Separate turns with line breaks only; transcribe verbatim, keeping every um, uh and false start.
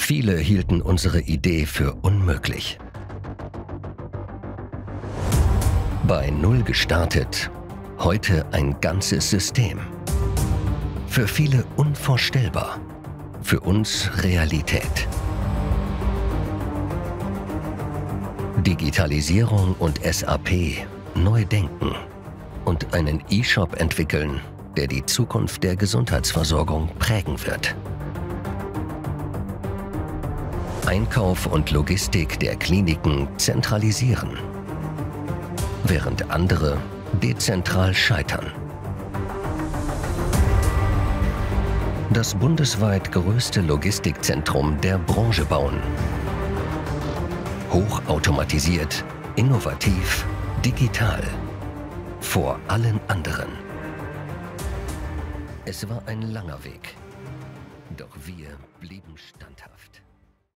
Viele hielten unsere Idee für unmöglich. Bei Null gestartet, heute ein ganzes System. Für viele unvorstellbar, für uns Realität. Digitalisierung und S A P neu denken und einen E-Shop entwickeln, der die Zukunft der Gesundheitsversorgung prägen wird. Einkauf und Logistik der Kliniken zentralisieren, während andere dezentral scheitern. Das bundesweit größte Logistikzentrum der Branche bauen. Hochautomatisiert, innovativ, digital. Vor allen anderen. Es war ein langer Weg, doch wir blieben standhaft.